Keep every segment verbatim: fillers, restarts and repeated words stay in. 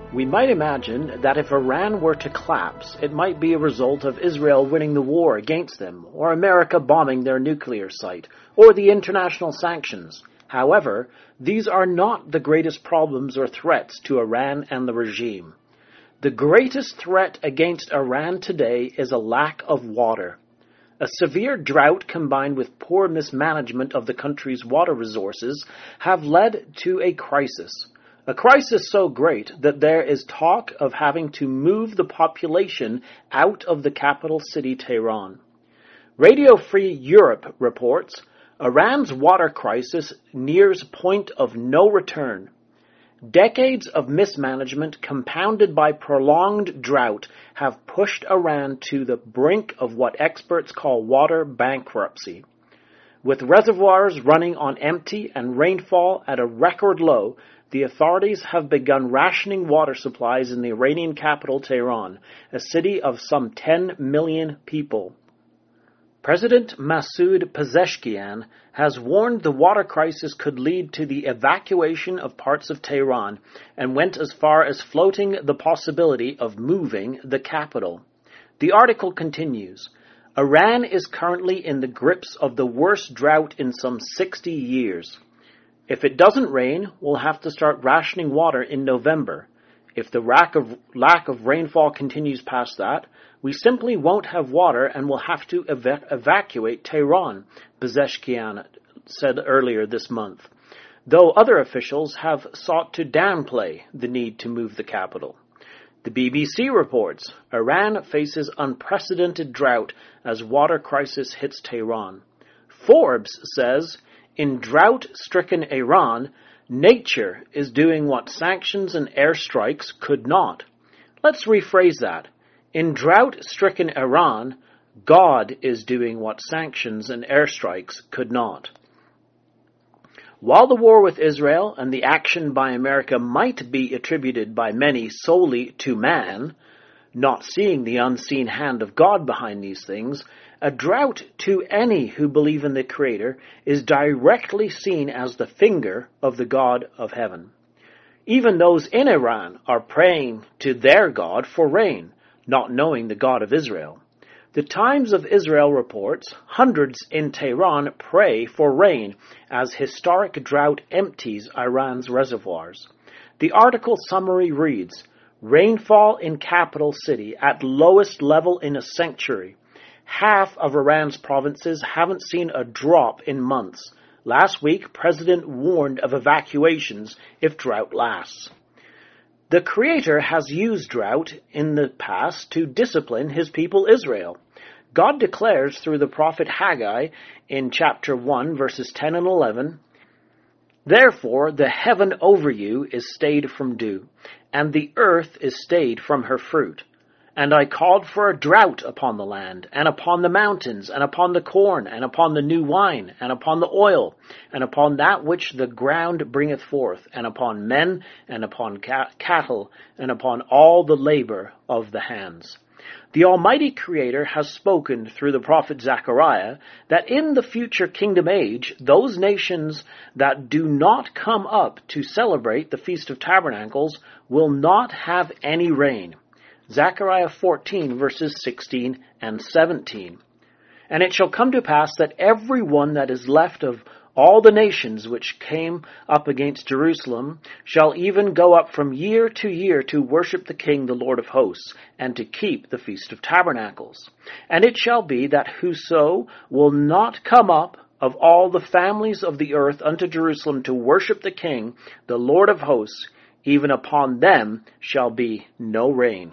We might imagine that if Iran were to collapse, it might be a result of Israel winning the war against them, or America bombing their nuclear site, or the international sanctions. However, these are not the greatest problems or threats to Iran and the regime. The greatest threat against Iran today is a lack of water. A severe drought combined with poor mismanagement of the country's water resources have led to a crisis. A crisis so great that there is talk of having to move the population out of the capital city, Tehran. Radio Free Europe reports, Iran's water crisis nears point of no return. Decades of mismanagement compounded by prolonged drought have pushed Iran to the brink of what experts call water bankruptcy. With reservoirs running on empty and rainfall at a record low, the authorities have begun rationing water supplies in the Iranian capital, Tehran, a city of some ten million people. President Masoud Pezeshkian has warned the water crisis could lead to the evacuation of parts of Tehran and went as far as floating the possibility of moving the capital. The article continues, Iran is currently in the grips of the worst drought in some sixty years. If it doesn't rain, we'll have to start rationing water in November. If the lack of, lack of rainfall continues past that, we simply won't have water and will have to ev- evacuate Tehran, Pezeshkian said earlier this month, though other officials have sought to downplay the need to move the capital. The B B C reports, Iran faces unprecedented drought as water crisis hits Tehran. Forbes says, in drought-stricken Iran, nature is doing what sanctions and airstrikes could not. Let's rephrase that. In drought-stricken Iran, God is doing what sanctions and airstrikes could not. While the war with Israel and the action by America might be attributed by many solely to man, not seeing the unseen hand of God behind these things, a drought to any who believe in the Creator is directly seen as the finger of the God of heaven. Even those in Iran are praying to their God for rain, not knowing the God of Israel. The Times of Israel reports hundreds in Tehran pray for rain as historic drought empties Iran's reservoirs. The article summary reads, rainfall in capital city at lowest level in a century. Half of Iran's provinces haven't seen a drop in months. Last week, President warned of evacuations if drought lasts. The Creator has used drought in the past to discipline his people Israel. God declares through the prophet Haggai in chapter one, verses ten and eleven, therefore the heaven over you is stayed from dew, and the earth is stayed from her fruit. And I called for a drought upon the land, and upon the mountains, and upon the corn, and upon the new wine, and upon the oil, and upon that which the ground bringeth forth, and upon men, and upon ca- cattle, and upon all the labor of the hands. The Almighty Creator has spoken through the prophet Zechariah that in the future kingdom age, those nations that do not come up to celebrate the Feast of Tabernacles will not have any rain. Zechariah fourteen, verses sixteen and seventeen. And it shall come to pass that every one that is left of all the nations which came up against Jerusalem shall even go up from year to year to worship the King, the Lord of hosts, and to keep the Feast of Tabernacles. And it shall be that whoso will not come up of all the families of the earth unto Jerusalem to worship the King, the Lord of hosts, even upon them shall be no rain.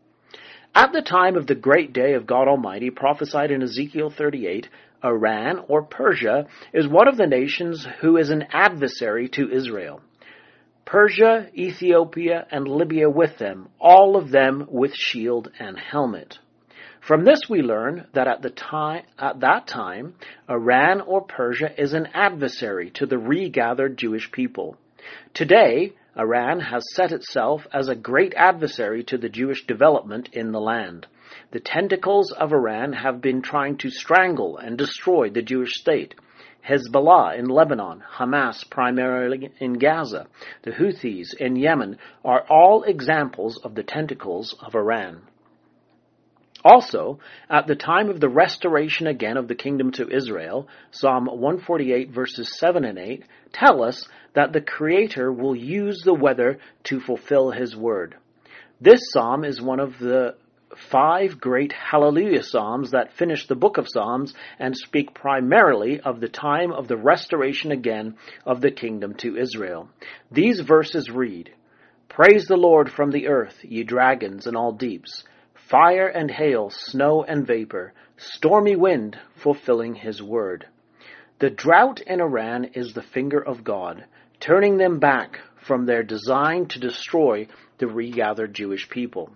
At the time of the great day of God Almighty, prophesied in Ezekiel thirty-eight, Iran, or Persia, is one of the nations who is an adversary to Israel. Persia, Ethiopia, and Libya with them, all of them with shield and helmet. From this we learn that at, the time, at that time, Iran or Persia is an adversary to the regathered Jewish people. Today, Iran has set itself as a great adversary to the Jewish development in the land. The tentacles of Iran have been trying to strangle and destroy the Jewish state. Hezbollah in Lebanon, Hamas primarily in Gaza, the Houthis in Yemen are all examples of the tentacles of Iran. Also, at the time of the restoration again of the kingdom to Israel, Psalm one forty-eight verses seven and eight tell us that the Creator will use the weather to fulfill His word. This psalm is one of the five great Hallelujah Psalms that finish the book of Psalms and speak primarily of the time of the restoration again of the kingdom to Israel. These verses read, "Praise the Lord from the earth, ye dragons and all deeps, fire and hail, snow and vapor, stormy wind, fulfilling His word." The drought in Iran is the finger of God, turning them back from their design to destroy the regathered Jewish people.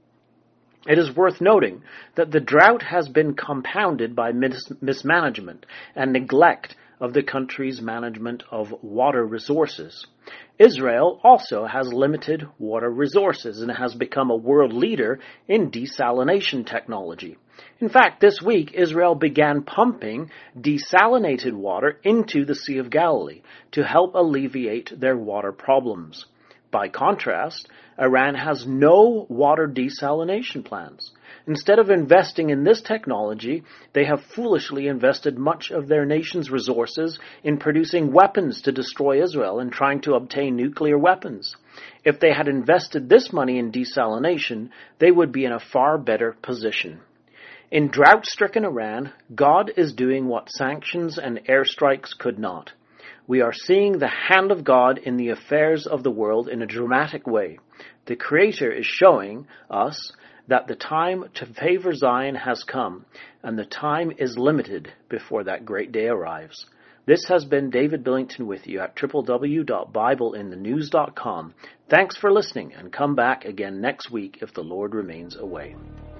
It is worth noting that the drought has been compounded by mis- mismanagement and neglect of the country's management of water resources. Israel also has limited water resources and has become a world leader in desalination technology. In fact, this week, Israel began pumping desalinated water into the Sea of Galilee to help alleviate their water problems. By contrast, Iran has no water desalination plants. Instead of investing in this technology, they have foolishly invested much of their nation's resources in producing weapons to destroy Israel and trying to obtain nuclear weapons. If they had invested this money in desalination, they would be in a far better position. In drought-stricken Iran, God is doing what sanctions and airstrikes could not. We are seeing the hand of God in the affairs of the world in a dramatic way. The Creator is showing us that the time to favor Zion has come, and the time is limited before that great day arrives. This has been David Billington with you at w w w dot bible in the news dot com. Thanks for listening, and come back again next week if the Lord remains away.